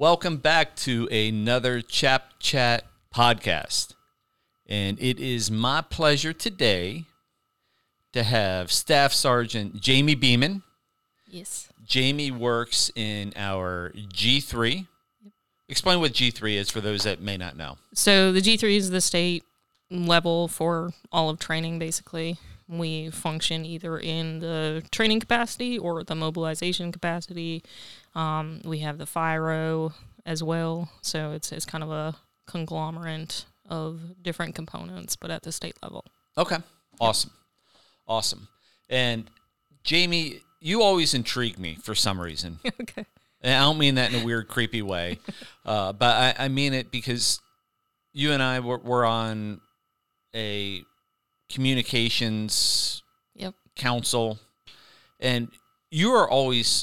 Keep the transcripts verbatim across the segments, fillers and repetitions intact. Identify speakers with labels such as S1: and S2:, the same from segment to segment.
S1: Welcome back to another Chap Chat podcast. And it is my pleasure today to have Staff Sergeant Jamie Beeman.
S2: Yes.
S1: Jamie works in our G three. Yep. Explain what G three is for those that may not know.
S2: So the G three is the state level for all of training, basically. We function either in the training capacity or the mobilization capacity. Um, we have the F I R O as well, so it's it's kind of a conglomerate of different components, but at the state level.
S1: Okay, awesome, awesome. And Jamie, you always intrigue me for some reason.
S2: Okay.
S1: And I don't mean that in a weird, creepy way, uh, but I, I mean it because you and I were, were on a communications
S2: yep.
S1: council, and you are always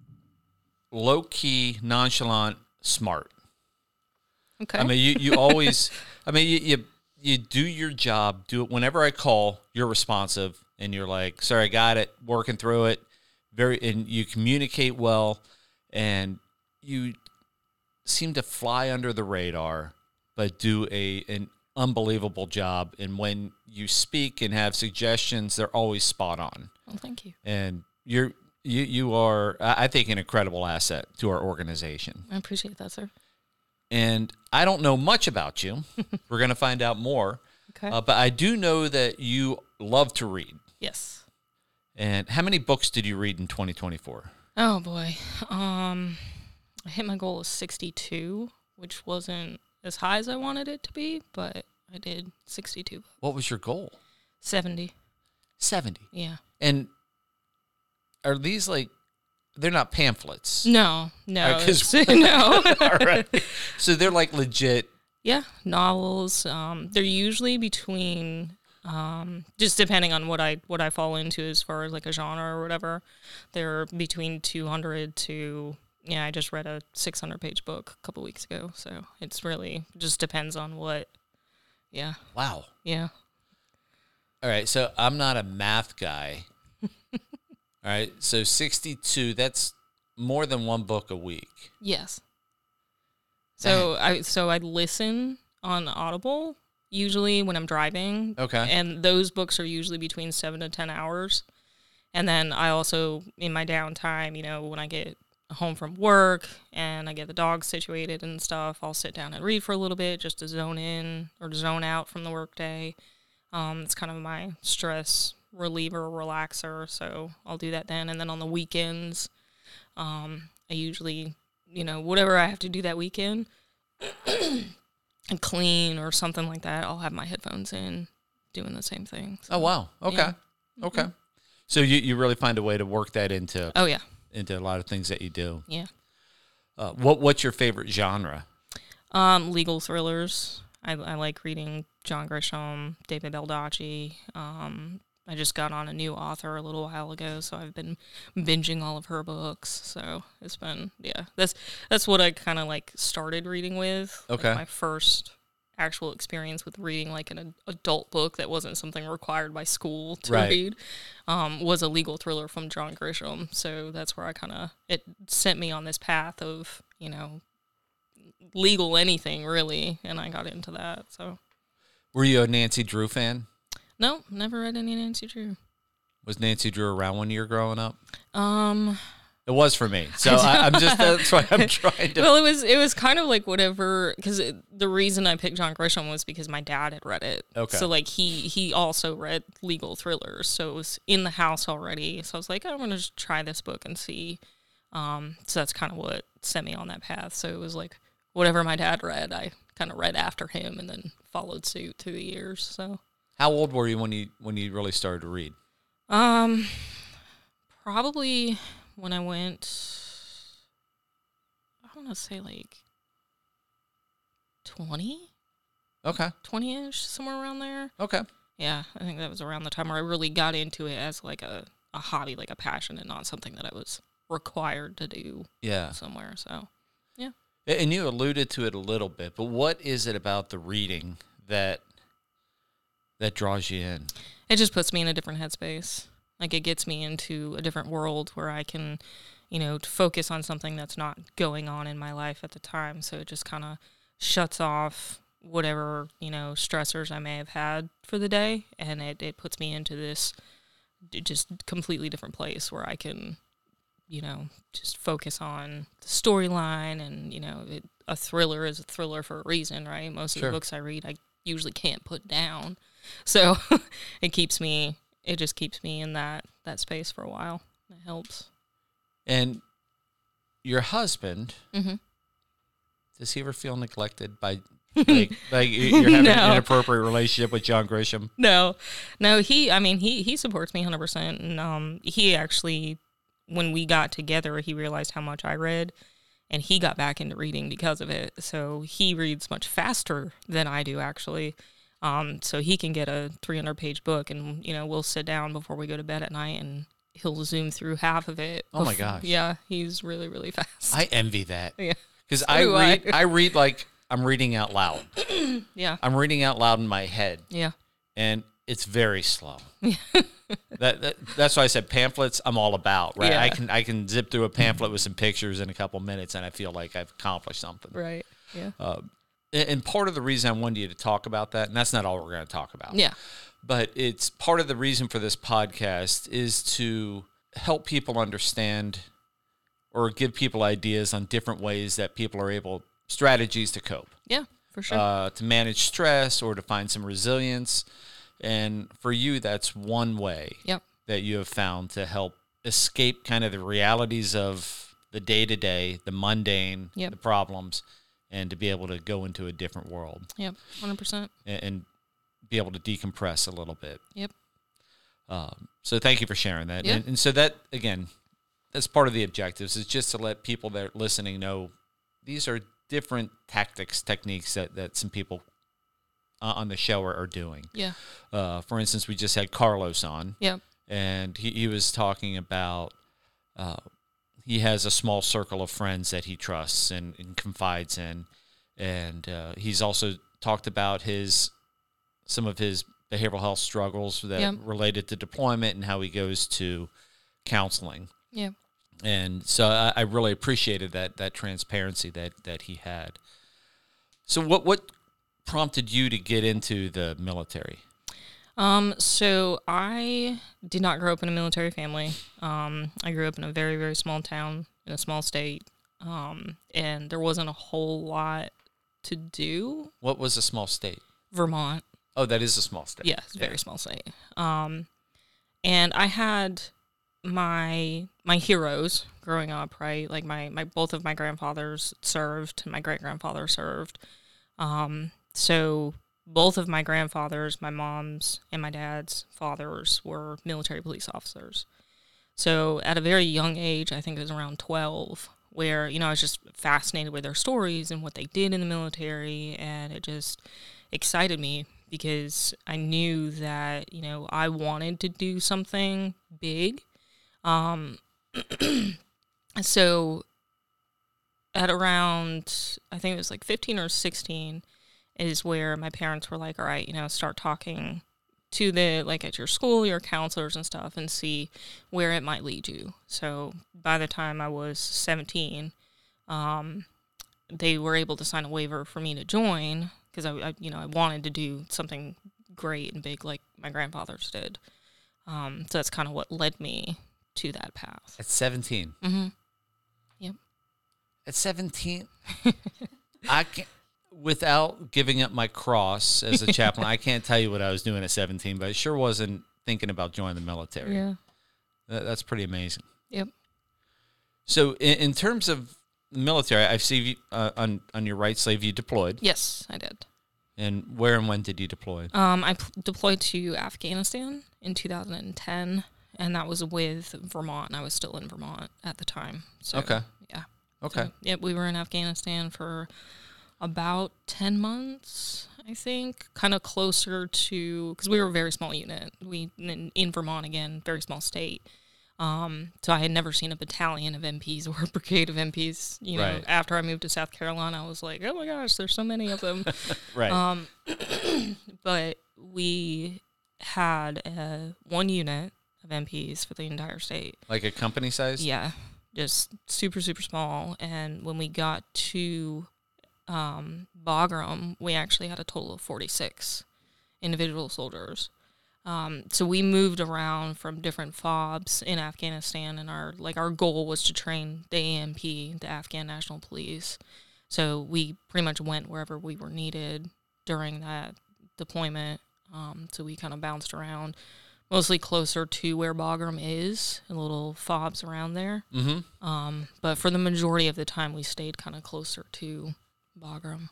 S1: low-key, nonchalant, smart.
S2: Okay.
S1: I mean, you, you always, I mean, you, you you do your job, do it. Whenever I call, you're responsive, and you're like, sorry, I got it, working through it. Very, and you communicate well, and you seem to fly under the radar, but do a an unbelievable job. And when you speak and have suggestions, they're always spot on.
S2: Well, thank you.
S1: And you're you you are, I think, an incredible asset to our organization.
S2: I appreciate that, sir.
S1: And I don't know much about you. We're going to find out more.
S2: Okay.
S1: Uh, but I do know that you love to read.
S2: Yes.
S1: And how many books did you read in twenty twenty-four?
S2: Oh, boy. Um, I hit my goal of sixty-two, which wasn't as high as I wanted it to be, but I did sixty-two books.
S1: What was your goal?
S2: seventy.
S1: seventy.
S2: Yeah.
S1: And are these like, they're not pamphlets?
S2: No, no.
S1: All right,
S2: no.
S1: All right. So they're like legit.
S2: Yeah, novels. Um, they're usually between, um, just depending on what I what I fall into as far as like a genre or whatever. They're between two hundred to, yeah, I just read a six hundred page book a couple weeks ago. So it's really, just depends on what, yeah.
S1: Wow.
S2: Yeah.
S1: All right. So I'm not a math guy. All right. So sixty-two, that's more than one book a week.
S2: Yes. So I so I listen on Audible usually when I'm driving.
S1: Okay.
S2: And those books are usually between seven to ten hours. And then I also, in my downtime, you know, when I get home from work and I get the dog situated and stuff, I'll sit down and read for a little bit just to zone in or to zone out from the workday. Um, it's kind of my stress reliever, relaxer, so I'll do that then. And then on the weekends, um, I usually, you know, whatever I have to do that weekend, and clean or something like that, I'll have my headphones in doing the same thing. So,
S1: oh, wow. Okay.
S2: Yeah.
S1: Okay.
S2: Mm-hmm.
S1: So you, you really find a way to work that into
S2: Oh, yeah.
S1: into a lot of things that you do.
S2: Yeah.
S1: Uh, what What's your favorite genre?
S2: Um, legal thrillers. I, I like reading John Grisham, David Baldacci. Um, I just got on a new author a little while ago, so I've been binging all of her books. So it's been, yeah, that's that's what I kind of like started reading with.
S1: Okay.
S2: Like my first actual experience with reading like an adult book that wasn't something required by school to
S1: Right.
S2: read um, was a legal thriller from John Grisham. So that's where I kind of, it sent me on this path of, you know, legal anything really, and I got into that. So
S1: Were you a Nancy Drew fan?
S2: no, never read any Nancy Drew.
S1: Was Nancy Drew around when you were growing up?
S2: Um,
S1: It was for me. So I, I'm just, that's why I'm trying to.
S2: well, it was it was kind of like whatever, because the reason I picked John Grisham was because my dad had read it.
S1: Okay.
S2: So like he he also read legal thrillers, so it was in the house already. So I was like, I'm gonna just try this book and see. Um, so that's kind of what sent me on that path. So it was like whatever my dad read, I kind of read after him and then followed suit through the years. So.
S1: How old were you when you when you really started to read?
S2: Um, probably when I went, I want to say like twenty,
S1: Okay.
S2: twenty-ish, somewhere around there.
S1: Okay.
S2: Yeah, I think that was around the time where I really got into it as like a, a hobby, like a passion, and not something that I was required to do
S1: Yeah.
S2: somewhere. So, yeah.
S1: And you alluded to it a little bit, but what is it about the reading that that draws you in?
S2: It just puts me in a different headspace. Like, it gets me into a different world where I can, you know, to focus on something that's not going on in my life at the time. So it just kind of shuts off whatever, you know, stressors I may have had for the day. And it, it puts me into this just completely different place where I can, you know, just focus on the storyline. And, you know, it, a thriller is a thriller for a reason, right? Most of
S1: Sure.
S2: the books I read, I usually can't put down. So it keeps me, it just keeps me in that, that space for a while. It helps.
S1: And your husband,
S2: Mm-hmm.
S1: does he ever feel neglected by, like, like you're having
S2: No.
S1: an inappropriate relationship with John Grisham?
S2: No, no, he, I mean, he, he supports me one hundred percent. And um, he actually, when we got together, he realized how much I read, and he got back into reading because of it. So he reads much faster than I do, actually. Um, so he can get a three hundred page book, and, you know, we'll sit down before we go to bed at night, and he'll zoom through half of it.
S1: Oh, my
S2: bef-
S1: gosh.
S2: Yeah, he's really, really fast.
S1: I envy that.
S2: Yeah.
S1: Because
S2: So
S1: I
S2: do I.
S1: read, I read like I'm reading out loud.
S2: Yeah.
S1: I'm reading out loud in my head,
S2: Yeah.
S1: and it's very slow. that, that that's why I said pamphlets. I'm all about, right?
S2: Yeah.
S1: I can I can zip through a pamphlet with some pictures in a couple minutes, and I feel like I've accomplished something.
S2: Right. Yeah.
S1: Uh, and and part of the reason I wanted you to talk about that, and that's not all we're going to talk about.
S2: Yeah.
S1: But it's part of the reason for this podcast is to help people understand or give people ideas on different ways that people are able, strategies to cope,
S2: Yeah, for sure.
S1: uh, to manage stress or to find some resilience. And for you, that's one way
S2: Yep.
S1: that you have found to help escape kind of the realities of the day-to-day, the mundane,
S2: Yep.
S1: the problems, and to be able to go into a different world
S2: Yep. one hundred percent.
S1: and, and be able to decompress a little bit.
S2: Yep.
S1: Um, so thank you for sharing that.
S2: Yeah.
S1: And, and so that, again, that's part of the objectives, is just to let people that are listening know these are different tactics, techniques that, that some people uh, on the show are, are doing.
S2: Yeah.
S1: Uh, for instance, we just had Carlos on,
S2: Yep.
S1: and he, he was talking about uh, he has a small circle of friends that he trusts and, and confides in. And uh, he's also talked about his some of his behavioral health struggles that
S2: Yep.
S1: related to deployment and how he goes to counseling.
S2: Yeah.
S1: And so I, I really appreciated that that transparency that that he had. So what what prompted you to get into the military?
S2: Um, so I did not grow up in a military family. Um, I grew up in a very, very small town in a small state. Um, and there wasn't a whole lot to do.
S1: What was a small state?
S2: Vermont.
S1: Oh, that is a small state.
S2: Yeah, it's a very small state. Um, and I had my my heroes growing up, right? Like my, my both of my grandfathers served, my great grandfather served. Um, so both of my grandfathers, my mom's and my dad's fathers, were military police officers. So at a very young age, I think it was around twelve, where, you know, I was just fascinated with their stories and what they did in the military, and it just excited me because I knew that, you know, I wanted to do something big. Um, so at around, I think it was like fifteen or sixteen, is where my parents were like, all right, you know, start talking to the, like at your school, your counselors and stuff, and see where it might lead you. So by the time I was seventeen, um, they were able to sign a waiver for me to join because I, I, you know, I wanted to do something great and big like my grandfathers did. Um, so that's kind of what led me to that path.
S1: At seventeen.
S2: Mm-hmm. Yep.
S1: At seventeen, I can't, without giving up my cross as a chaplain, I can't tell you what I was doing at seventeen, but I sure wasn't thinking about joining the military.
S2: Yeah.
S1: That, that's pretty amazing.
S2: Yep.
S1: So in, in terms of the military, I see you, uh, on, on your right sleeve you deployed.
S2: Yes, I did.
S1: And where and when did you deploy?
S2: Um, I p- deployed to Afghanistan in two thousand ten, and that was with Vermont. And I was still in Vermont at the time. So,
S1: Okay.
S2: Yeah.
S1: Okay.
S2: So, yep, we were in Afghanistan for about ten months, I think, kind of closer to, because we were a very small unit. We in, in Vermont, again, very small state. Um, so I had never seen a battalion of M Ps or a brigade of M Ps. You know,
S1: Right.
S2: after I moved to South Carolina, I was like, oh my gosh, there's so many of them.
S1: Right.
S2: Um, but we had uh, one unit of M Ps for the entire state.
S1: like a company size?
S2: Yeah, just super, super small. And when we got to um, Bagram, we actually had a total of forty-six individual soldiers. Um, so we moved around from different FOBs in Afghanistan, and our like our goal was to train the A N P, the Afghan National Police. So we pretty much went wherever we were needed during that deployment. Um, so we kind of bounced around, mostly closer to where Bagram is, and little FOBs around there.
S1: Mm-hmm.
S2: Um, but for the majority of the time, we stayed kind of closer to Bagram.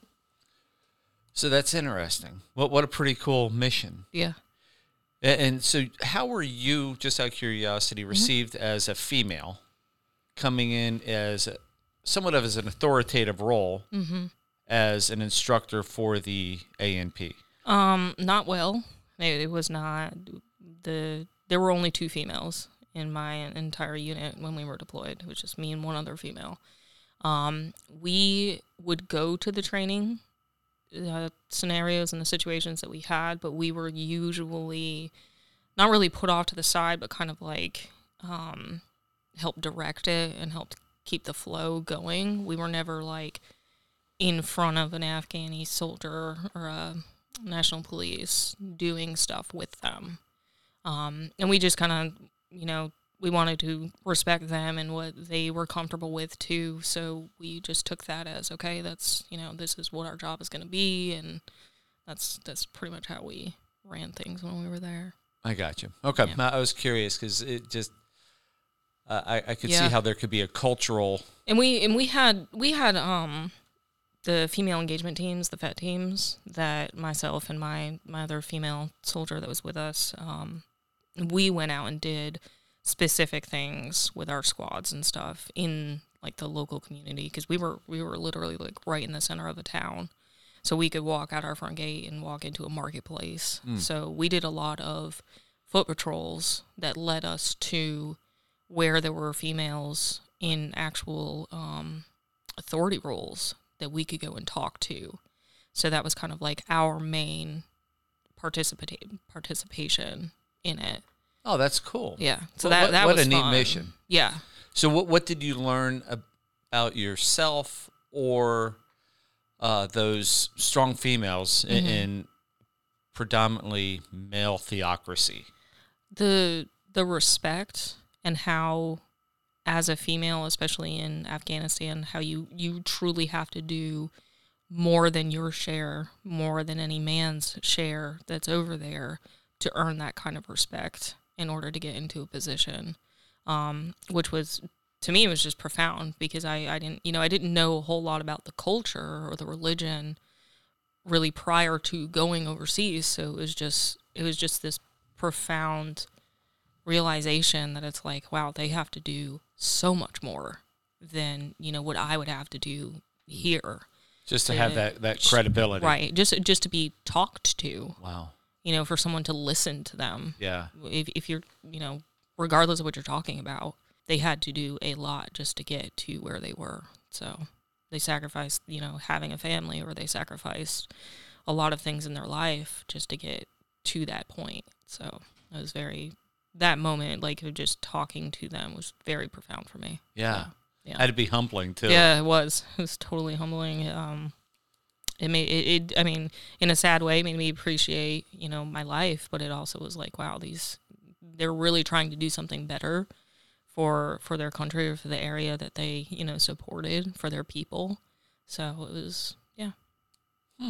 S1: So that's interesting. What what a pretty cool mission.
S2: Yeah.
S1: And, and so how were you, just out of curiosity, received mm-hmm. as a female, coming in as a, somewhat of as an authoritative role
S2: mm-hmm.
S1: as an instructor for the A N P?
S2: Um, not well. It, it was not the. There were only two females in my entire unit when we were deployed. It was just me and one other female. Um, we would go to the training uh, scenarios and the situations that we had, but we were usually not really put off to the side, but kind of like um, help direct it and help keep the flow going. We were never like in front of an Afghani soldier or a National Police doing stuff with them. Um, and we just kind of, you know, we wanted to respect them and what they were comfortable with too. So we just took that as, okay, that's, you know, this is what our job is going to be. And that's, that's pretty much how we ran things when we were there.
S1: I got you. Okay.
S2: Yeah.
S1: Now, I was curious because it just, uh, I, I could
S2: Yeah.
S1: see how there could be a cultural.
S2: And we, and we had, we had, um, the female engagement teams, the F E T teams, that myself and my, my other female soldier that was with us, um, we went out and did specific things with our squads and stuff in like the local community, because we were we were literally like right in the center of the town, so we could walk out our front gate and walk into a marketplace. Mm. So we did a lot of foot patrols that led us to where there were females in actual um, authority roles that we could go and talk to. So that was kind of like our main participate participation in it.
S1: Oh, that's cool.
S2: Yeah. So
S1: well,
S2: that,
S1: what,
S2: that
S1: what
S2: was
S1: a neat
S2: fun.
S1: mission.
S2: Yeah.
S1: So what what did you learn about yourself or uh, those strong females mm-hmm. in, in predominantly male theocracy?
S2: The the respect and how, as a female, especially in Afghanistan, how you, you truly have to do more than your share, more than any man's share that's over there to earn that kind of respect in order to get into a position, um, which was, to me, it was just profound, because I, I didn't, you know, I didn't know a whole lot about the culture or the religion really prior to going overseas. So it was just, it was just this profound realization that it's like, wow, they have to do so much more than, you know, what I would have to do here.
S1: Just to, to have that, that credibility.
S2: Right. Just, just to be talked to.
S1: Wow.
S2: You know, for someone to listen to them.
S1: Yeah.
S2: If if you're, you know, regardless of what you're talking about, they had to do a lot just to get to where they were. So they sacrificed, you know, having a family, or they sacrificed a lot of things in their life just to get to that point. So it was very, that moment, like, of just talking to them was very profound for me.
S1: Yeah.
S2: So, yeah.
S1: Had to be humbling too.
S2: Yeah, it was. It was totally humbling. Um, It made it, it. I mean, in a sad way, it made me appreciate, you know, my life. But it also was like, wow, these, they're really trying to do something better for for their country, or for the area that they, you know, supported, for their people. So it was, yeah.
S1: Hmm.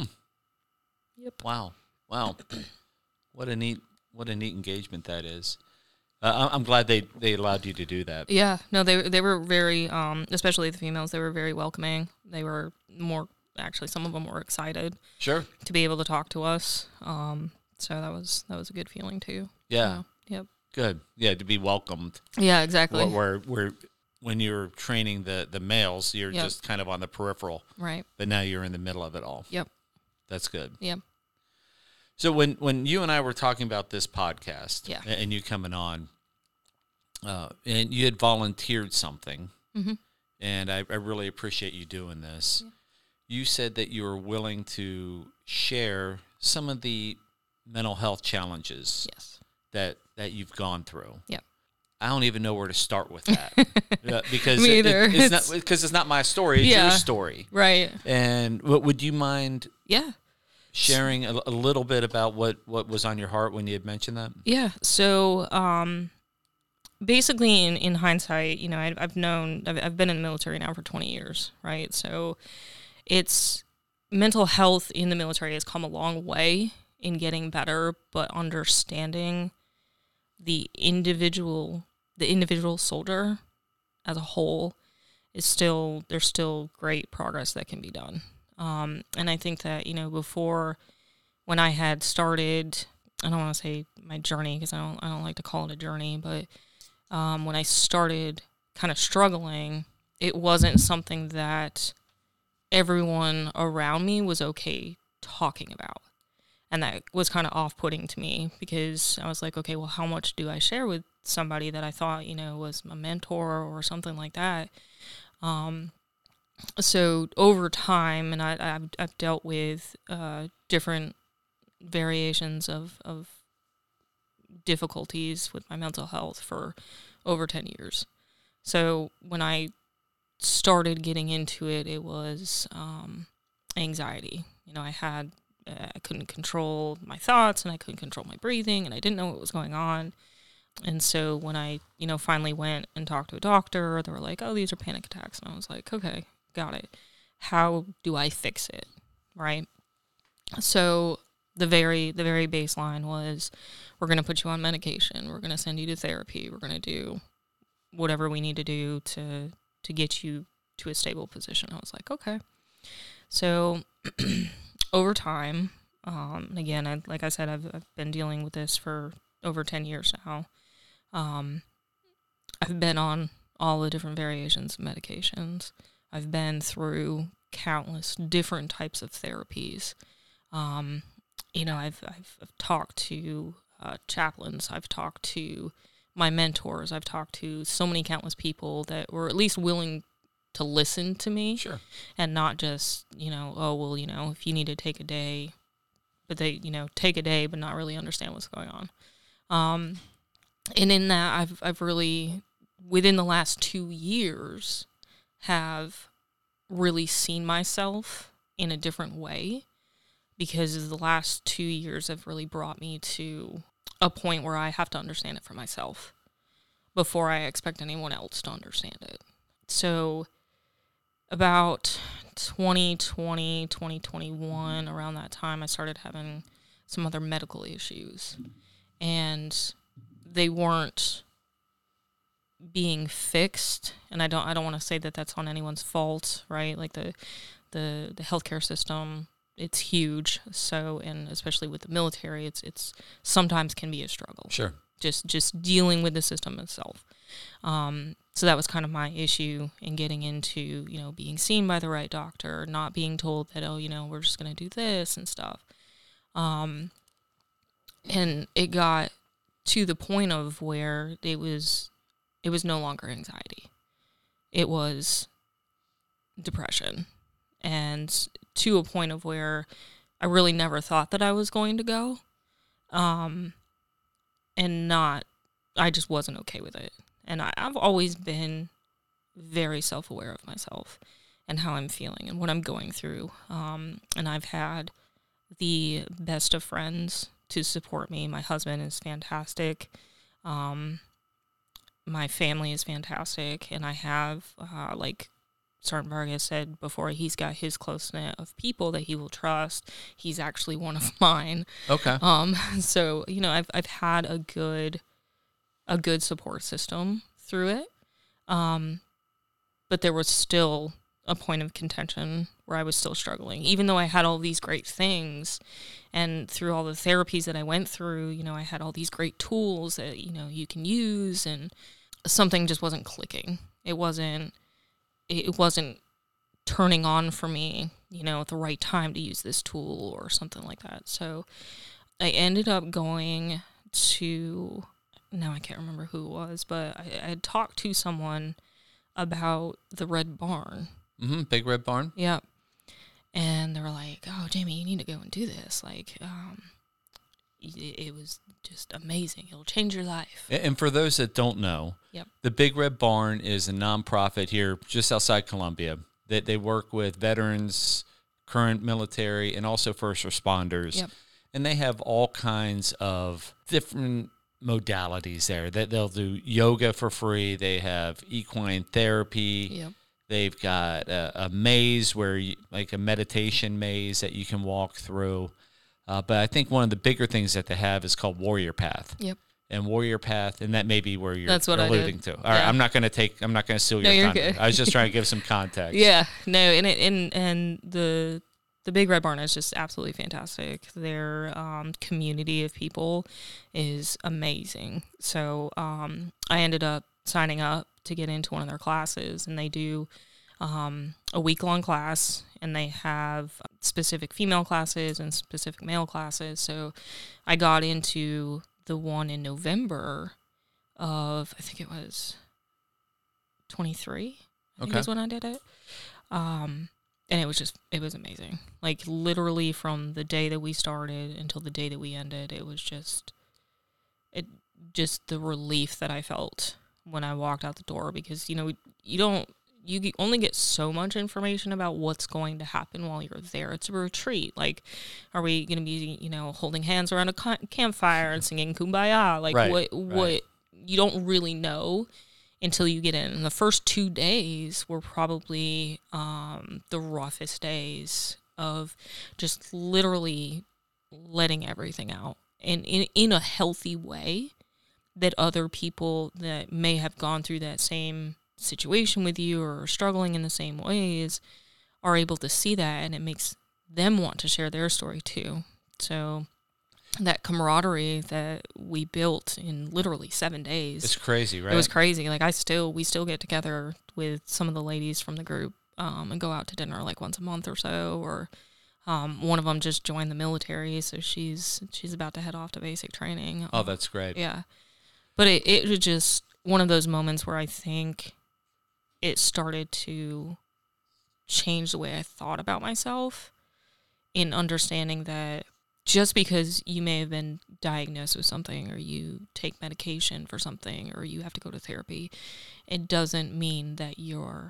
S2: Yep.
S1: Wow. Wow. What a neat, what a neat engagement that is. Uh, I'm glad they, they allowed you to do that.
S2: Yeah. No, they they were very, um, especially the females. They were very welcoming. They were more. Actually, some of them were excited.
S1: Sure.
S2: To be able to talk to us. Um, so that was that was a good feeling too.
S1: Yeah.
S2: So, yep.
S1: Good. Yeah, to be welcomed.
S2: Yeah, exactly.
S1: Where, where, where when you're training the, the males, you're
S2: yep.
S1: just kind of on the peripheral.
S2: Right.
S1: But now you're in the middle of it all.
S2: Yep.
S1: That's good.
S2: Yep.
S1: So when, when you and I were talking about this podcast,
S2: yeah.
S1: and you coming on, uh, and you had volunteered something,
S2: mm-hmm.
S1: and I, I really appreciate you doing this. Yeah. You said that you were willing to share some of the mental health challenges
S2: yes.
S1: that, that you've gone through.
S2: Yep.
S1: I don't even know where to start with that. Yeah, because
S2: Me
S1: it,
S2: either.
S1: it, it's,
S2: It's-
S1: not because it's not my story. It's
S2: Yeah.
S1: your story.
S2: Right.
S1: And what would you mind
S2: Yeah.
S1: sharing a, a little bit about what, what was on your heart when you had mentioned that?
S2: Yeah. So, um, basically, in, in hindsight, you know, I, I've known, I've, I've been in the military now for twenty years, right? So, it's mental health in the military has come a long way in getting better, but understanding the individual, the individual soldier as a whole is still, there's still great progress that can be done. Um, and I think that, you know, before when I had started, I don't want to say my journey because I don't, I don't like to call it a journey, but um, when I started kind of struggling, it wasn't something that everyone around me was okay talking about. And that was kind of off-putting to me because I was like, okay, well, how much do I share with somebody that I thought, you know, was a mentor or something like that? Um, so over time, and I, I've, I've dealt with uh, different variations of, of difficulties with my mental health for over ten years. So when I started getting into it, it was um, anxiety. You know, I had, uh, I couldn't control my thoughts and I couldn't control my breathing and I didn't know what was going on. And so when I, you know, finally went and talked to a doctor, they were like, oh, these are panic attacks. And I was like, okay, got it. How do I fix it? Right. So the very, the very baseline was, we're going to put you on medication. We're going to send you to therapy. We're going to do whatever we need to do to, to get you to a stable position. I was like, okay. So over time, um, again, I, like I said, I've, I've been dealing with this for over ten years now. Um, I've been on all the different variations of medications. I've been through countless different types of therapies. Um, you know, I've, I've, I've talked to uh, chaplains. I've talked to my mentors. I've talked to so many countless people that were at least willing to listen to me.
S1: Sure.
S2: And not just, you know, oh, well, you know, if you need to take a day, but they, you know, take a day, but not really understand what's going on. Um, and in that, I've, I've really, within the last two years, have really seen myself in a different way, because the last two years have really brought me to a point where I have to understand it for myself before I expect anyone else to understand it. So about twenty twenty, twenty twenty-one, around that time, I started having some other medical issues, and they weren't being fixed. And I don't, I don't want to say that that's on anyone's fault, right? Like the, the, the healthcare system, it's huge. So, and especially with the military, it's, it's sometimes can be a struggle.
S1: Sure.
S2: Just, just dealing with the system itself. Um, so that was kind of my issue in getting into, you know, being seen by the right doctor, not being told that, oh, you know, we're just going to do this and stuff. Um, and it got to the point of where it was, it was no longer anxiety. It was depression. And to a point of where I really never thought that I was going to go. Um, and not, I just wasn't okay with it. And I, I've always been very self-aware of myself and how I'm feeling and what I'm going through. Um, and I've had the best of friends to support me. My husband is fantastic. Um, my family is fantastic. And I have, uh, like Sergeant Vargas said before, he's got his close knit of people that he will trust. He's actually one of mine.
S1: Okay.
S2: Um, so, you know, I've, I've had a good, a good support system through it. Um, but there was still a point of contention where I was still struggling, even though I had all these great things, and through all the therapies that I went through, you know, I had all these great tools that, you know, you can use, and something just wasn't clicking. It wasn't, it wasn't turning on for me, you know, at the right time to use this tool or something like that. So I ended up going to, now I can't remember who it was, but I, I had talked to someone about the Red Barn.
S1: Mm-hmm. Big Red Barn.
S2: Yeah. And they were like, oh, Jamie, you need to go and do this. Like, um, it, it was just amazing. It'll change your life.
S1: And for those that don't know,
S2: Yep.
S1: the Big Red Barn is a nonprofit here just outside Columbia that they work with veterans, current military, and also first responders.
S2: Yep.
S1: And they have all kinds of different modalities there. That they'll do yoga for free. They have equine therapy.
S2: Yep.
S1: They've got a, a maze where, you, like a meditation maze that you can walk through. Uh, but I think one of the bigger things that they have is called Warrior Path.
S2: Yep.
S1: And Warrior Path, and that may be where you're
S2: That's what I
S1: alluding
S2: did.
S1: to. All right,
S2: Yeah.
S1: I'm not going to take. I'm not going to steal
S2: No,
S1: your
S2: you're
S1: thunder.
S2: good.
S1: I was just trying to give some context.
S2: Yeah, no, and it, and and the the Big Red Barn is just absolutely fantastic. Their um, community of people is amazing. So um, I ended up signing up to get into one of their classes, and they do um, a week long class, and they have specific female classes and specific male classes. So I got into the one in November of, I think it was twenty-three. I think
S1: Okay.
S2: is when I did it. Um, and it was just, it was amazing. Like literally from the day that we started until the day that we ended, it was just, it just the relief that I felt when I walked out the door, because, you know, you don't, you ge- only get so much information about what's going to happen while you're there. It's a retreat. Like, are we going to be, you know, holding hands around a ca- campfire and singing Kumbaya? Like,
S1: Right,
S2: what,
S1: right.
S2: what, you don't really know until you get in. And the first two days were probably um, the roughest days of just literally letting everything out, and in, in a healthy way that other people that may have gone through that same situation with you or are struggling in the same ways are able to see that, and it makes them want to share their story too. So that camaraderie that we built in literally seven days.
S1: It's crazy, right?
S2: It was crazy. Like I still, we still get together with some of the ladies from the group um, and go out to dinner like once a month or so. Or um, one of them just joined the military, so she's she's about to head off to basic training.
S1: Oh, that's great.
S2: Yeah, but it it was just one of those moments where I think it started to change the way I thought about myself, in understanding that just because you may have been diagnosed with something, or you take medication for something, or you have to go to therapy, it doesn't mean that you're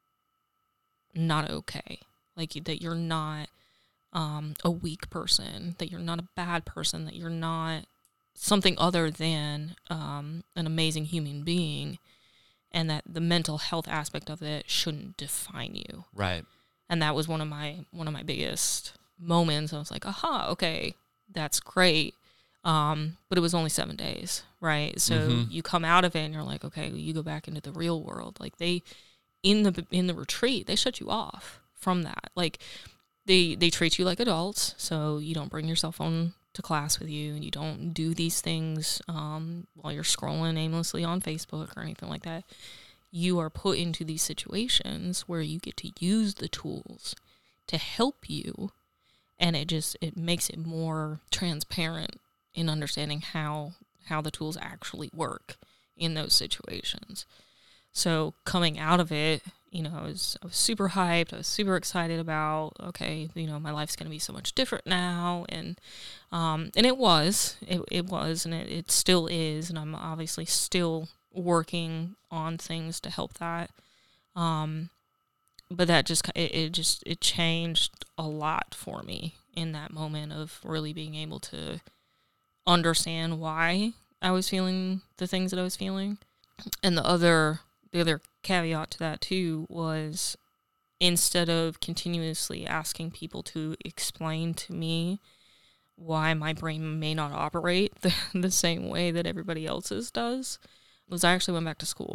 S2: not okay. Like that you're not um, a weak person, that you're not a bad person, that you're not something other than um, an amazing human being, and that the mental health aspect of it shouldn't define you.
S1: Right.
S2: And that was one of my one of my biggest moments. I was like, aha, okay, that's great. Um, but it was only seven days, right? So
S1: Mhm.
S2: you come out of it and you're like, okay, you go back into the real world. Like they, in the in the retreat, they shut you off from that. Like they they treat you like adults, so you don't bring your cell phone to class with you, and you don't do these things um, while you're scrolling aimlessly on Facebook or anything like that. You are put into these situations where you get to use the tools to help you, and it just it makes it more transparent in understanding how how the tools actually work in those situations. So coming out of it, you know, I was I was super hyped. I was super excited about, okay, you know, my life's going to be so much different now, and um, and it was, it it was, and it, it still is, and I'm obviously still working on things to help that. Um, but that just it, it just it changed a lot for me in that moment of really being able to understand why I was feeling the things that I was feeling. And the other the other caveat to that too was, instead of continuously asking people to explain to me why my brain may not operate the, the same way that everybody else's does, was I actually went back to school,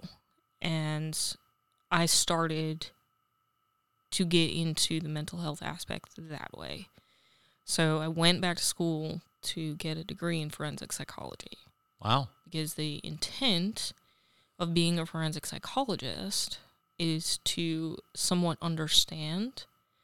S2: and I started to get into the mental health aspect that way. So I went back to school to get a degree in forensic psychology,
S1: Wow.
S2: because the intent of being a forensic psychologist is to somewhat understand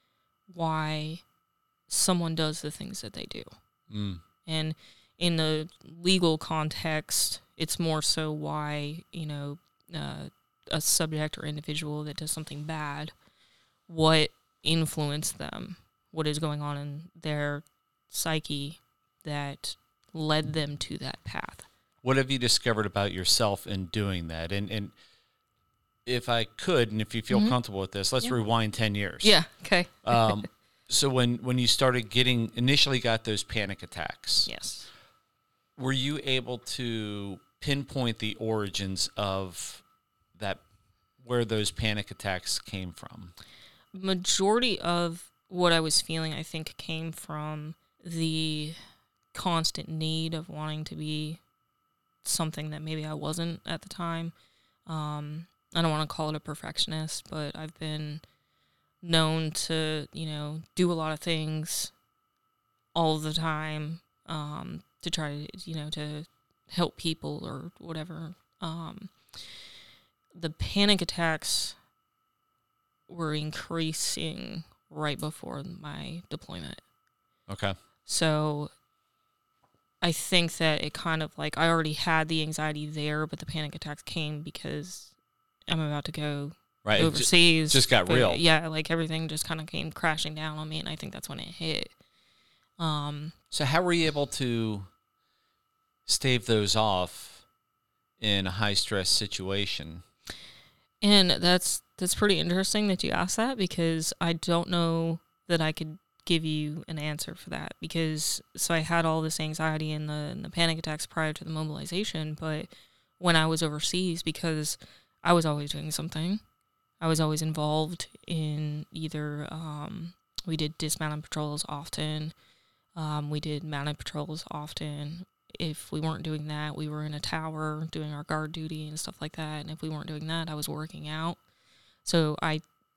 S2: why someone does the things that they do.
S1: Mm.
S2: And in the legal context, it's more so why, you know, uh, a subject or individual that does something bad, what influenced them, what is going on in their psyche that led them to that path.
S1: What have you discovered about yourself in doing that? And and if I could, and if you feel mm-hmm. comfortable with this, let's yeah. rewind ten years.
S2: Yeah, okay.
S1: um, so when, when you started getting, initially got those panic attacks.
S2: Yes.
S1: Were you able to pinpoint the origins of that, where those panic attacks came from?
S2: Majority of what I was feeling, I think, came from the constant need of wanting to be something that maybe I wasn't at the time. Um, I don't want to call it a perfectionist, but I've been known to, you know, do a lot of things all the time, um, to try to, you know, to help people or whatever. Um, the panic attacks were increasing right before my deployment.
S1: Okay.
S2: So I think that it kind of like, I already had the anxiety there, but the panic attacks came because I'm about to go
S1: right.
S2: overseas.
S1: It just got
S2: but,
S1: real.
S2: Yeah, like everything just kind of came crashing down on me, and I think that's when it hit. Um,
S1: so how were you able to stave those off in a high-stress situation?
S2: And that's that's pretty interesting that you asked that, because I don't know that I could give you an answer for that, because so I had all this anxiety and the, and the panic attacks prior to the mobilization, but when I was overseas, because I was always doing something, I was always involved in either, um, we did dismounted patrols often, um, we did mounted patrols often. If we weren't doing that, we were in a tower doing our guard duty and stuff like that, and if we weren't doing that, I was working out. So I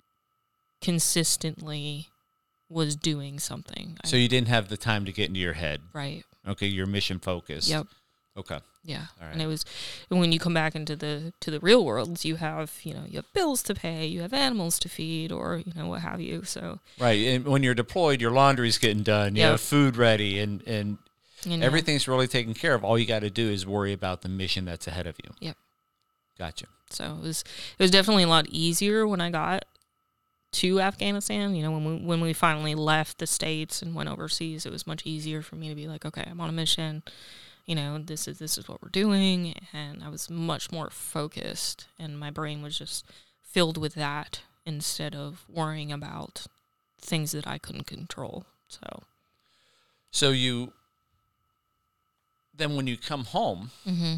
S2: consistently was doing something.
S1: So
S2: I,
S1: you didn't have the time to get into your head.
S2: Right.
S1: Okay, you're mission focused.
S2: Yep.
S1: Okay.
S2: Yeah.
S1: All right.
S2: And it was when you come back into the to the real world, you have, you know, you have bills to pay, you have animals to feed, or, you know, what have you. So
S1: right. And when you're deployed, your laundry's getting done, you
S2: yep.
S1: have food ready, and, and
S2: you know,
S1: everything's really taken care of. All you got to do is worry about the mission that's ahead of you.
S2: Yep.
S1: Gotcha.
S2: So it was it was definitely a lot easier when I got to Afghanistan. You know, when we when we finally left the States and went overseas, it was much easier for me to be like, okay, I'm on a mission. You know, this is this is what we're doing, and I was much more focused, and my brain was just filled with that instead of worrying about things that I couldn't control. So,
S1: so you then when you come home,
S2: mm-hmm.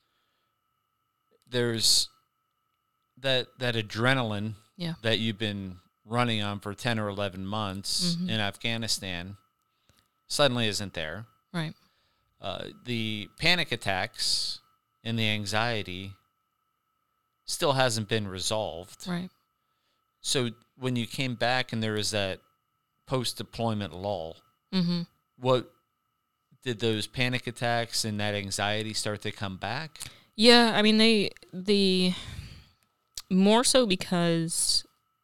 S1: there's that that adrenaline
S2: yeah.
S1: that you've been running on for ten or eleven months
S2: mm-hmm.
S1: in Afghanistan suddenly isn't there.
S2: Right.
S1: Uh, the panic attacks and the anxiety still hasn't been resolved.
S2: Right.
S1: So when you came back and there was that post-deployment lull,
S2: mm-hmm.
S1: what did those panic attacks and that anxiety start to come back?
S2: Yeah, I mean, they the more so because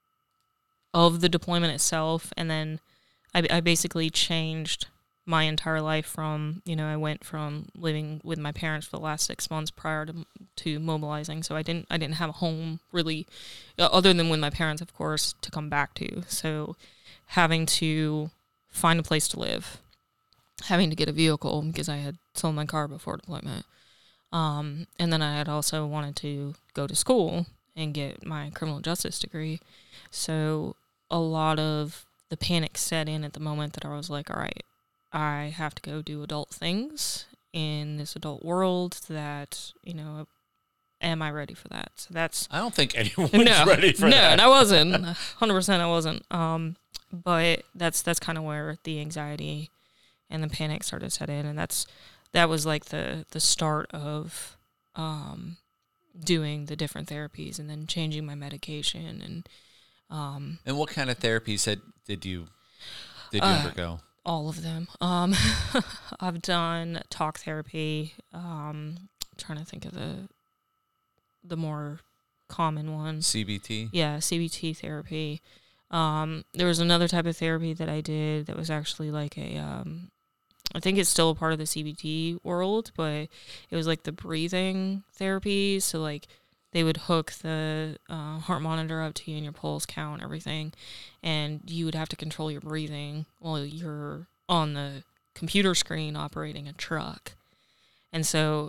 S2: of the deployment itself, and then I, I basically changed my entire life from, you know, I went from living with my parents for the last six months prior to to mobilizing, so I didn't I didn't have a home really, other than with my parents, of course, to come back to. So having to find a place to live, having to get a vehicle because I had sold my car before deployment, um, and then I had also wanted to go to school and get my criminal justice degree. So a lot of the panic set in at the moment that I was like, all right, I have to go do adult things in this adult world that, you know, am I ready for that? So that's...
S1: I don't think anyone's
S2: no,
S1: ready for
S2: no,
S1: that.
S2: No, I wasn't. one hundred percent I wasn't. Um, but that's that's kind of where the anxiety and the panic started to set in. And that's that was like the, the start of um, doing the different therapies and then changing my medication. And um,
S1: and what kind of therapies had, did you, did you
S2: uh,
S1: undergo?
S2: All of them. Um, I've done talk therapy. Um, trying to think of the the more common ones.
S1: C B T?
S2: Yeah, C B T therapy. Um, there was another type of therapy that I did that was actually like a, um, I think it's still a part of the C B T world, but it was like the breathing therapy. So like they would hook the uh, heart monitor up to you and your pulse count, everything, and you would have to control your breathing while you're on the computer screen operating a truck. And so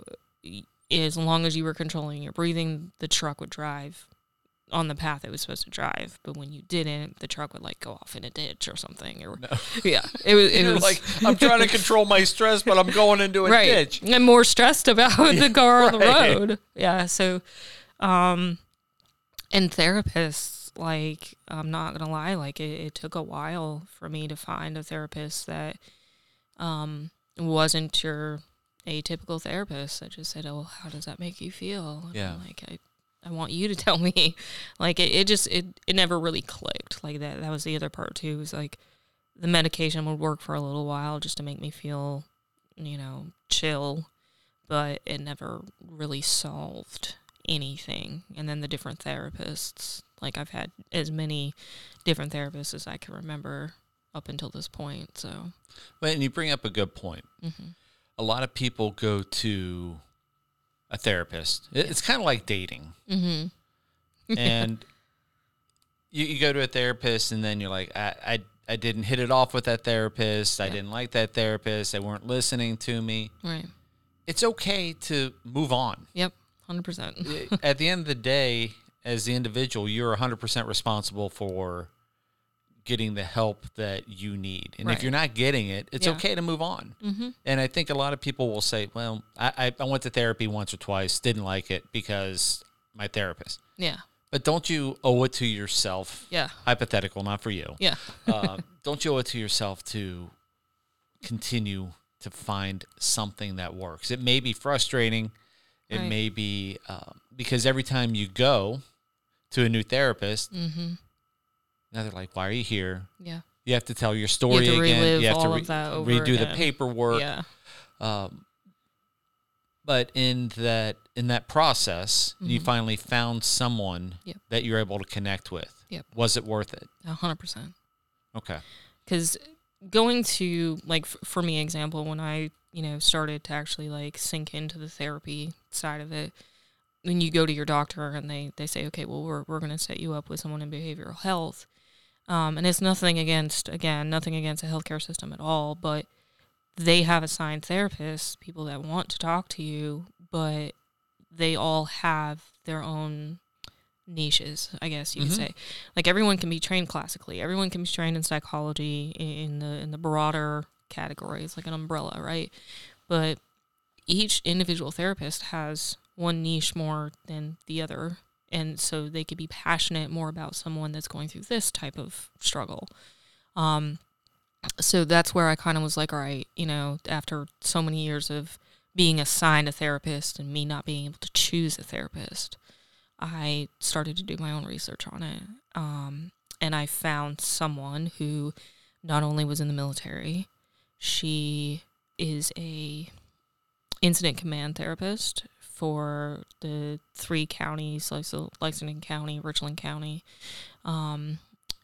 S2: as long as you were controlling your breathing, the truck would drive on the path it was supposed to drive. But when you didn't, the truck would like go off in a ditch or something. Or
S1: No.
S2: yeah, it was. It
S1: You're
S2: was
S1: like, I'm trying to control my stress, but I'm going into a
S2: right.
S1: ditch.
S2: I'm more stressed about the car on the
S1: Right.
S2: road. Yeah. So, um, and therapists, like, I'm not gonna lie, like it, it took a while for me to find a therapist that, um, wasn't your atypical therapist. I just said, "Oh, how does that make you feel?" And
S1: Yeah.
S2: I'm like I. I want you to tell me. Like, it, it just, it, it never really clicked. Like, that that was the other part, too, was, like, the medication would work for a little while just to make me feel, you know, chill, but it never really solved anything. And then the different therapists, like, I've had as many different therapists as I can remember up until this point, so.
S1: Well, and you bring up a good point.
S2: Mm-hmm.
S1: A lot of people go to a therapist. It- It's kind of like dating.
S2: Mm-hmm.
S1: And you, you go to a therapist, and then you're like, I, I, I didn't hit it off with that therapist. I
S2: Yeah.
S1: didn't like that therapist. They weren't listening to me.
S2: Right.
S1: It's okay to move on.
S2: Yep, one hundred percent.
S1: At the end of the day, as the individual, you're one hundred percent responsible for getting the help that you need. And if
S2: Right.
S1: you're not getting it, it's
S2: Yeah.
S1: okay to move on.
S2: Mm-hmm.
S1: And I think a lot of people will say, well, I, I, I went to therapy once or twice, didn't like it because my therapist.
S2: Yeah.
S1: But don't you owe it to yourself,
S2: Yeah.
S1: hypothetical, not for you,
S2: Yeah.
S1: uh, don't you owe it to yourself to continue to find something that works? It may be frustrating. It
S2: Right.
S1: may be uh, because every time you go to a new therapist,
S2: Mm-hmm.
S1: now they're like, why are you here?
S2: Yeah.
S1: You have to tell your story
S2: to
S1: again.
S2: relive
S1: You have to
S2: all of that over
S1: redo the
S2: again.
S1: paperwork.
S2: Yeah.
S1: Um, but in that in that process, you
S2: Mhm.
S1: finally found someone
S2: Yep.
S1: that you're able to connect with.
S2: Yep.
S1: Was it worth it?
S2: A hundred percent.
S1: Okay.
S2: Because going to, like, f- for me, example, when I, you know, started to actually, like, sink into the therapy side of it, when you go to your doctor and they, they say, okay, well, we're, we're going to set you up with someone in behavioral health. Um, and it's nothing against, again, nothing against the healthcare system at all, but they have assigned therapists, people that want to talk to you, but they all have their own niches, I guess you
S1: Mhm.
S2: could say. Like, everyone can be trained classically. Everyone can be trained in psychology in the in the broader categories, like an umbrella, right? But each individual therapist has one niche more than the other, and so they could be passionate more about someone that's going through this type of struggle. Um, so that's where I kind of was like, all right, you know, after so many years of being assigned a therapist and me not being able to choose a therapist, I started to do my own research on it. Um, and I found someone who not only was in the military, she is a incident command therapist for the three counties, like so Lexington County, Richland County, um,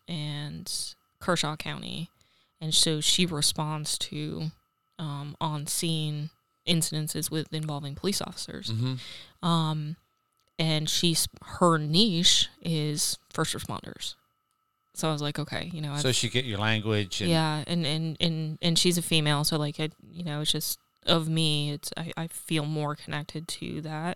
S2: and Kershaw County. And so she responds to um, on-scene incidences with involving police officers.
S1: Mm-hmm.
S2: Um, and she's her niche is first responders. So I was like, okay, you know, I've,
S1: So she get your language. And,
S2: yeah, and, and, and, and she's a female, so like, I, you know, it's just of me. It's I, I feel more connected to that,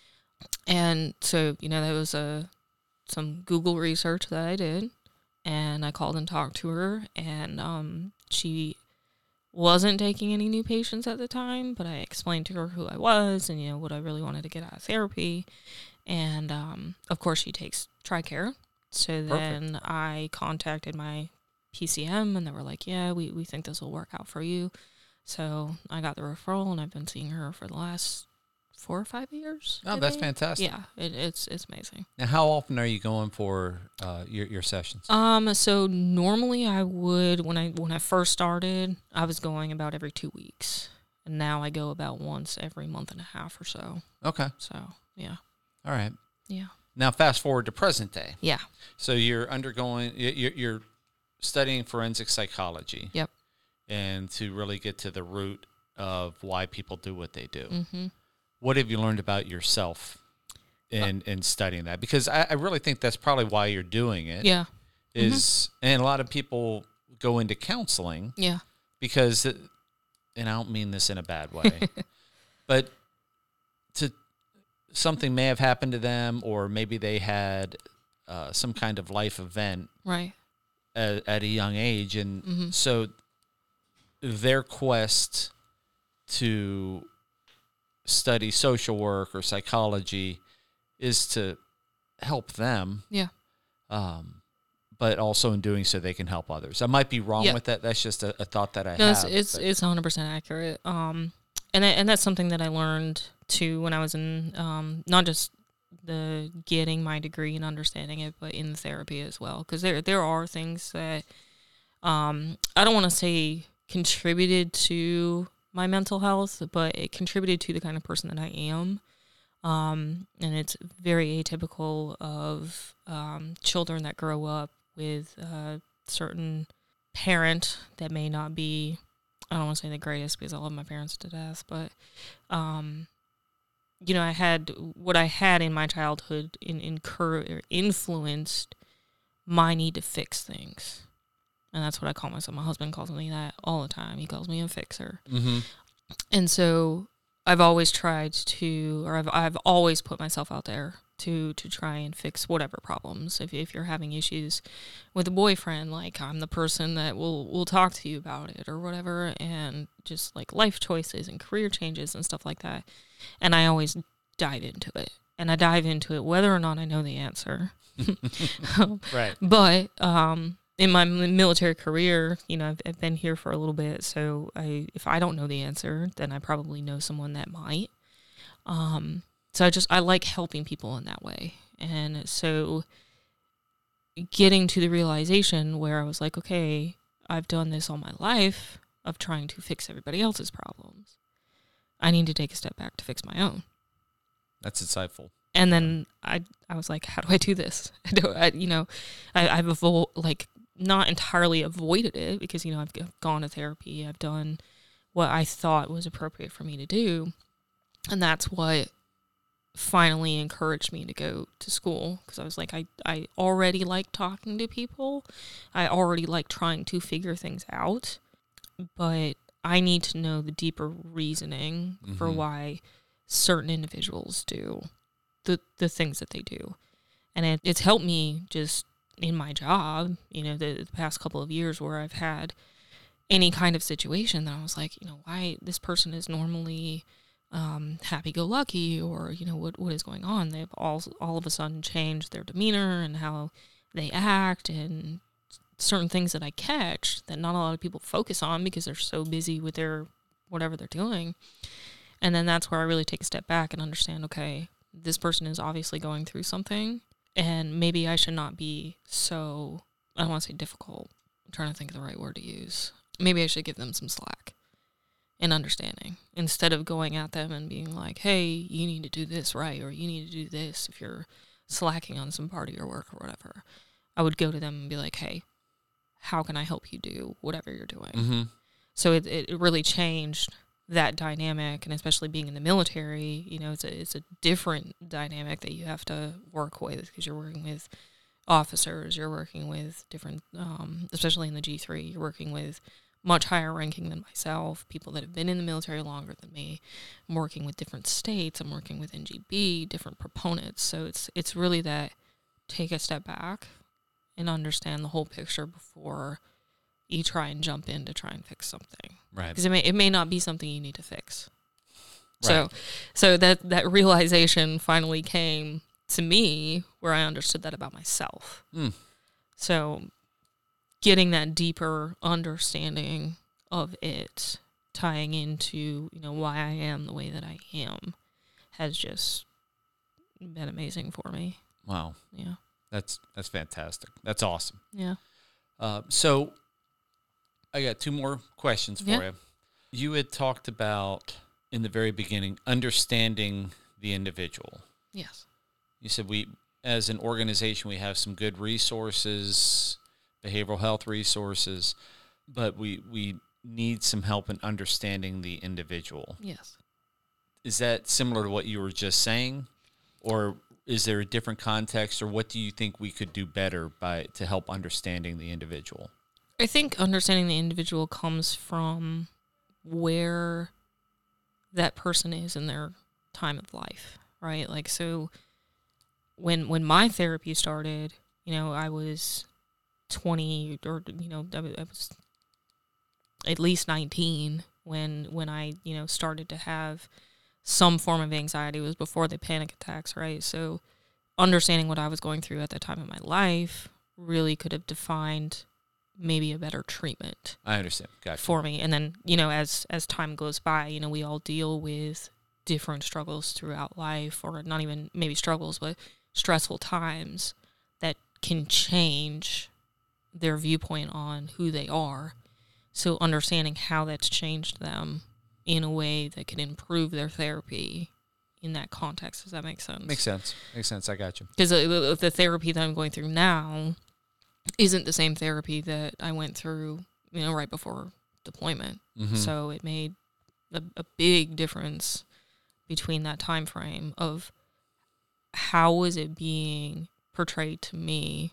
S2: and so you know, that was a some Google research that I did, and I called and talked to her, and um, she wasn't taking any new patients at the time, but I explained to her who I was and you know what I really wanted to get out of therapy, and um, of course she takes TRICARE. So then I contacted my P C M, and they were like, yeah, we, we think this will work out for you. So I got the referral, and I've been seeing her for the last four or five years.
S1: Oh,
S2: I
S1: that's
S2: think.
S1: fantastic.
S2: Yeah, it, it's it's amazing.
S1: Now, how often are you going for uh, your your sessions?
S2: Um, so normally I would when I when I first started, I was going about every two weeks, and now I go about once every month and a half or so.
S1: Okay.
S2: So yeah,
S1: All right.
S2: yeah,
S1: Now, fast forward to present day.
S2: yeah,
S1: So you're undergoing, you're, you're studying forensic psychology.
S2: Yep.
S1: And to really get to the root of why people do what they do.
S2: mm-hmm.
S1: What have you learned about yourself in, in studying that? Because I, I really think that's probably why you're doing it.
S2: yeah,
S1: Is, and a lot of people go into counseling
S2: yeah,
S1: because and I don't mean this in a bad way, but to something may have happened to them, or maybe they had uh, some kind of life event
S2: right
S1: at, at a young age, and
S2: mm-hmm.
S1: so their quest to study social work or psychology is to help them.
S2: Yeah.
S1: Um, but also in doing so, they can help others. I might be wrong
S2: yeah.
S1: with that. That's just a, a thought that I
S2: no,
S1: have.
S2: It's it's, it's one hundred percent accurate. Um, and I, and that's something that I learned too when I was in um, not just the getting my degree and understanding it, but in therapy as well. Because there there are things that um, I don't want to say contributed to my mental health, but it contributed to the kind of person that I am. Um, and it's very atypical of um, children that grow up with a certain parent that may not be, I don't want to say the greatest because I love my parents to death, but, um, you know, I had, what I had in my childhood in, incur, influenced my need to fix things. And that's what I call myself. My husband calls me that all the time. He calls me a fixer.
S1: Mm-hmm.
S2: And so I've always tried to, or I've I've always put myself out there to to try and fix whatever problems. If if you're having issues with a boyfriend, like I'm the person that will will talk to you about it or whatever, and just like life choices and career changes and stuff like that. And I always dive into it, and I dive into it whether or not I know the answer.
S1: Right.
S2: But um. in my military career, you know, I've, I've been here for a little bit, so I, if I don't know the answer, then I probably know someone that might. Um, so I just, I like helping people in that way. And so getting to the realization where I was like, okay, I've done this all my life of trying to fix everybody else's problems. I need to take a step back to fix my own.
S1: That's insightful.
S2: And then I, I was like, how do I do this? I do, I, you know, I, I've evol- like, not entirely avoided it because, you know, I've gone to therapy. I've done what I thought was appropriate for me to do. And that's what finally encouraged me to go to school. Because I was like, I, I already like talking to people. I already like trying to figure things out. But I need to know the deeper reasoning mm-hmm. for why certain individuals do the, the things that they do. And it, it's helped me just in my job, you know, the, the past couple of years where I've had any kind of situation that I was like, you know, why this person is normally um, happy-go-lucky, or, you know, what what is going on? They've all all of a sudden changed their demeanor and how they act, and certain things that I catch that not a lot of people focus on because they're so busy with their whatever they're doing. And then that's where I really take a step back and understand, okay, this person is obviously going through something. And maybe I should not be so, I don't want to say difficult. I'm trying to think of the right word to use. Maybe I should give them some slack and understanding instead of going at them and being like, hey, you need to do this right, or you need to do this if you're slacking on some part of your work or whatever. I would go to them and be like, hey, how can I help you do whatever you're doing?
S1: Mm-hmm.
S2: So it it really changed that dynamic, and especially being in the military, you know, it's a it's a different dynamic that you have to work with because you're working with officers, you're working with different, um, especially in the G three, you're working with much higher ranking than myself, people that have been in the military longer than me. I'm working with different states, I'm working with N G B, different proponents. So it's it's really that take a step back and understand the whole picture before you try and jump in to try and fix something.
S1: Right.
S2: Because it may, it may not be something you need to fix.
S1: Right.
S2: So so that, that realization finally came to me where I understood that about myself.
S1: Mm.
S2: So getting that deeper understanding of it, tying into, you know, why I am the way that I am, has just been amazing for me.
S1: Wow.
S2: Yeah.
S1: That's that's fantastic. That's awesome.
S2: Yeah.
S1: Uh, so I got two more questions for
S2: Yeah.
S1: you. You had talked about, in the very beginning, understanding the individual.
S2: Yes.
S1: You said we, as an organization, we have some good resources, behavioral health resources, but we, we need some help in understanding the individual.
S2: Yes.
S1: Is that similar to what you were just saying? Or is there a different context, or what do you think we could do better by to help understanding the individual?
S2: I think understanding the individual comes from where that person is in their time of life, right? Like, so when when my therapy started, you know, I was twenty, or, you know, I was, I was at least nineteen when when I, you know, started to have some form of anxiety. It was before the panic attacks, right? So understanding what I was going through at that time in my life really could have defined maybe a better treatment.
S1: I understand. Gotcha.
S2: For me. And then, you know, as as time goes by, you know, we all deal with different struggles throughout life, or not even maybe struggles, but stressful times that can change their viewpoint on who they are. So understanding how that's changed them in a way that can improve their therapy in that context. Does that make sense?
S1: Makes sense. Makes sense. I got you.
S2: Because the, the therapy that I'm going through now isn't the same therapy that I went through, you know, right before deployment.
S1: Mm-hmm.
S2: So it made a, a big difference between that time frame of how was it being portrayed to me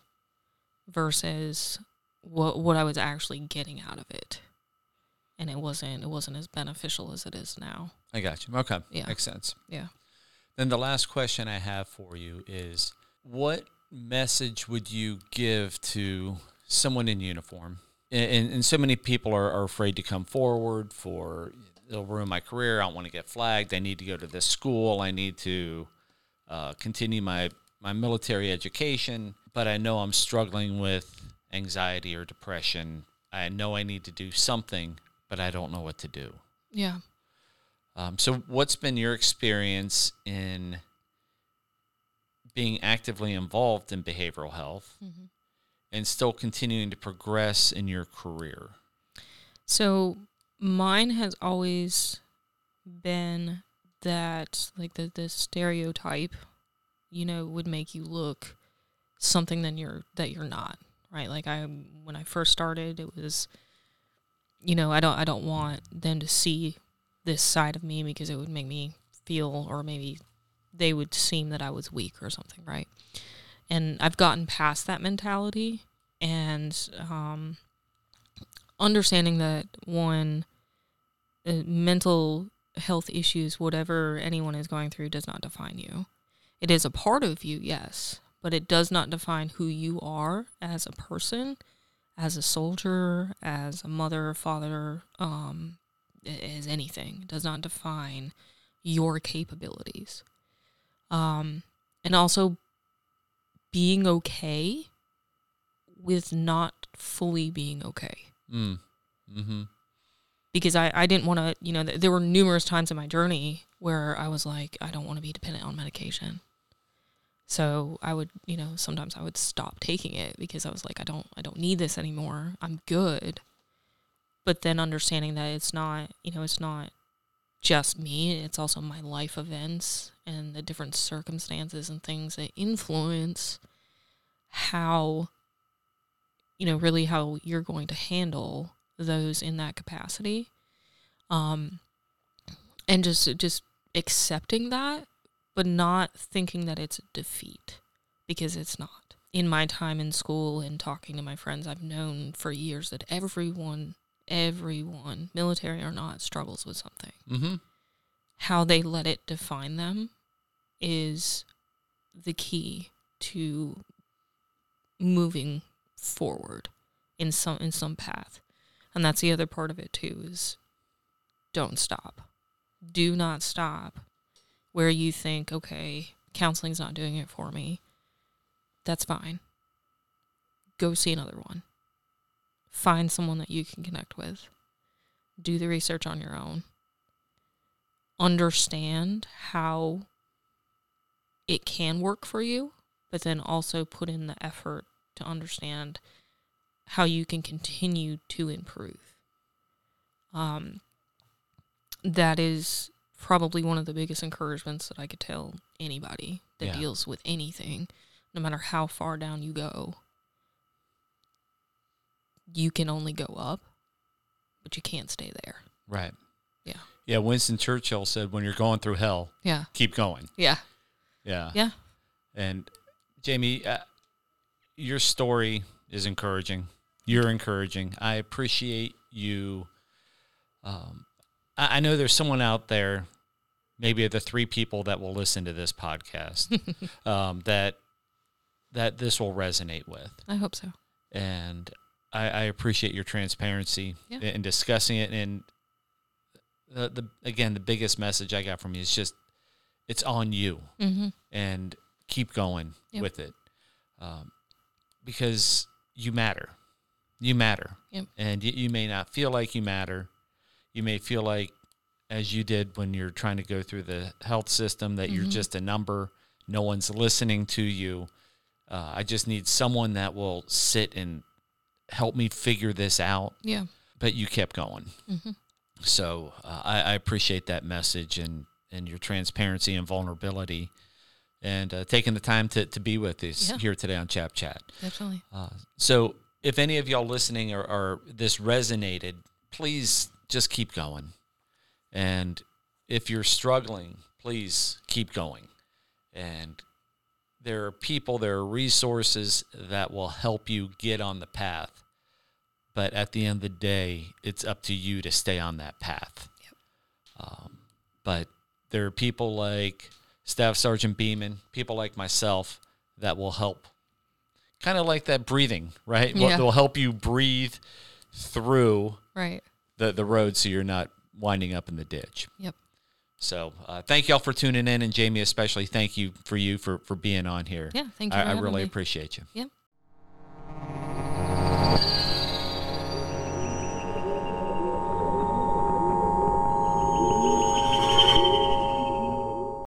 S2: versus what what I was actually getting out of it. And it wasn't it wasn't as beneficial as it is now.
S1: I got you. Okay.
S2: Yeah.
S1: Makes sense.
S2: Yeah.
S1: Then the last question I have for you is, what message would you give to someone in uniform? And, and, and so many people are, are afraid to come forward for, it'll ruin my career, I don't want to get flagged, I need to go to this school, I need to uh, continue my, my military education, but I know I'm struggling with anxiety or depression. I know I need to do something, but I don't know what to do.
S2: Yeah.
S1: Um, so what's been your experience in being actively involved in behavioral health mm-hmm. and still continuing to progress in your career?
S2: So mine has always been that, like, the, the stereotype, you know, would make you look something that you're, that you're not, right? Like, I, when I first started, it was, you know, I don't, I don't want them to see this side of me because it would make me feel, or maybe they would seem that I was weak or something, right? And I've gotten past that mentality, and um, understanding that, one, uh, mental health issues, whatever anyone is going through, does not define you. It is a part of you, yes, but it does not define who you are as a person, as a soldier, as a mother, father, um, as anything. It does not define your capabilities. Um, and also being okay with not fully being okay.
S1: Mm. Mm-hmm.
S2: Because I, I didn't want to, you know, th- there were numerous times in my journey where I was like, I don't want to be dependent on medication. So I would, you know, sometimes I would stop taking it because I was like, I don't, I don't need this anymore. I'm good. But then understanding that it's not, you know, it's not just me. It's also my life events and the different circumstances and things that influence how, you know, really how you're going to handle those in that capacity. Um, and just, just accepting that, but not thinking that it's a defeat, because it's not. In my time in school and talking to my friends, I've known for years that everyone, everyone, military or not, struggles with something.
S1: Mm-hmm.
S2: How they let it define them is the key to moving forward in some in some path. And that's the other part of it too, is don't stop. Do not stop where you think, okay, counseling's not doing it for me. That's fine. Go see another one. Find someone that you can connect with. Do the research on your own. Understand how it can work for you, but then also put in the effort to understand how you can continue to improve. Um, that is probably one of the biggest encouragements that I could tell anybody that
S1: yeah.
S2: deals with anything, no matter how far down you go. You can only go up, but you can't stay there.
S1: Right.
S2: Yeah.
S1: Yeah, Winston Churchill said, when you're going through hell,
S2: yeah,
S1: keep going.
S2: Yeah.
S1: Yeah.
S2: Yeah.
S1: And Jamie, uh, your story is encouraging. You're encouraging. I appreciate you um, I, I know there's someone out there, maybe the three people that will listen to this podcast, um, that that this will resonate with.
S2: I hope so.
S1: And I, I appreciate your transparency
S2: Yeah.
S1: in discussing it. And the, the again, the biggest message I got from you is just, it's on you,
S2: Mm-hmm.
S1: and keep going
S2: Yep.
S1: with it, um, because you matter. You matter,
S2: Yep.
S1: and you, you may not feel like you matter. You may feel like, as you did when you're trying to go through the health system, that you're
S2: Mhm.
S1: just a number. No one's listening to you. Uh, I just need someone that will sit and help me figure this out.
S2: Yeah.
S1: But you kept going.
S2: Mm-hmm.
S1: So uh, I, I appreciate that message and, and your transparency and vulnerability, and uh, taking the time to, to be with us
S2: Yeah.
S1: here today on Chap Chat.
S2: Definitely.
S1: Uh, so if any of y'all listening or, or this resonated, please just keep going. And if you're struggling, please keep going. And there are people, there are resources that will help you get on the path. But at the end of the day, it's up to you to stay on that path.
S2: Yep.
S1: Um, but there are people like Staff Sergeant Beeman, people like myself, that will help. Kind of like that breathing, right?
S2: Yeah.
S1: They'll help you breathe through
S2: Right.
S1: the, the road so you're not winding up in the ditch.
S2: Yep.
S1: So uh, thank y'all for tuning in, and Jamie especially, thank you for you for, for being on here.
S2: Yeah. Thank you.
S1: I,
S2: for
S1: I
S2: having
S1: really
S2: me.
S1: appreciate you.
S2: Yeah.